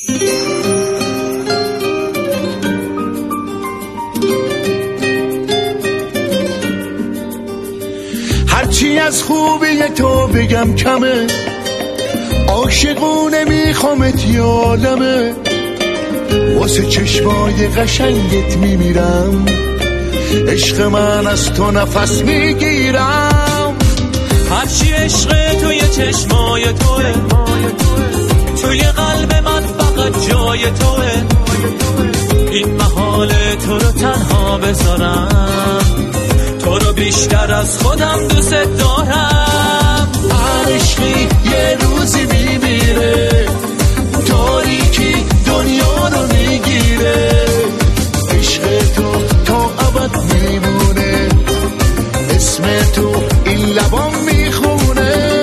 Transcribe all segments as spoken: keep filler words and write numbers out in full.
هرچی از خوبی تو بگم کمه، عاشقونه میخوامت یه عالمه، واسه چشمای قشنگت میمیرم، عشق من از تو نفس میگیرم. هرچی عشق توی چشمای توه، توی قلب من فقط جای توه، این محاله تو رو تنها بذارم، تو رو بیشتر از خودم دوست دارم. هر عشقی یه روزی میمیره، تاریکی دنیا رو میگیره، عشق تو تا ابد میمونه، اسم تو این لبام میخونه.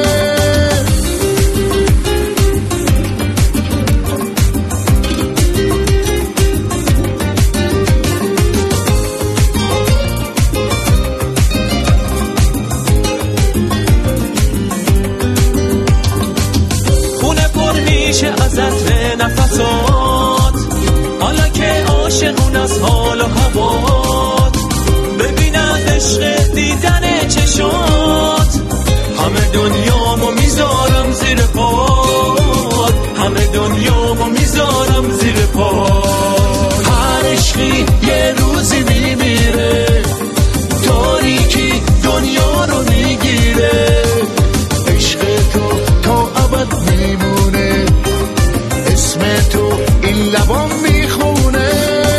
از عطر نفسات، حالا که عاشقون از حال و هوات، ببینن عشق دیدن چشات، همه دنیامو میذارم زیر پات، همه دنیامو میذارم زیر پات. هر عشقی یه روزی میمیره، تاریکی دنیا رو میگیره، عشق تو تا ابد میمونه، اسم تو این لبام میخونه.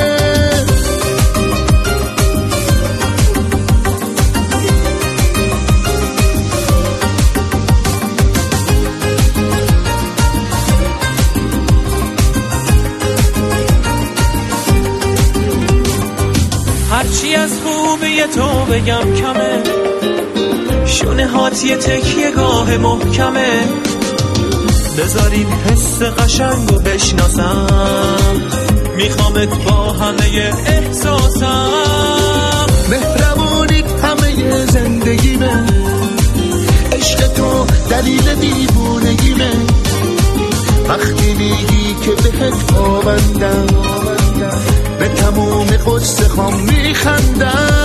هرچی از خوبی تو بگم کمه، شونه هات یه تکیه گاه محکمه، بذارین حس قشنگو بشناسم، میخوامت با همه احساسم. مهربونی همه زندگیمه، عشق تو دلیل دیوونگیمه، وقتی میگی که بهت پابندم، به تموم قصه خام میخندم.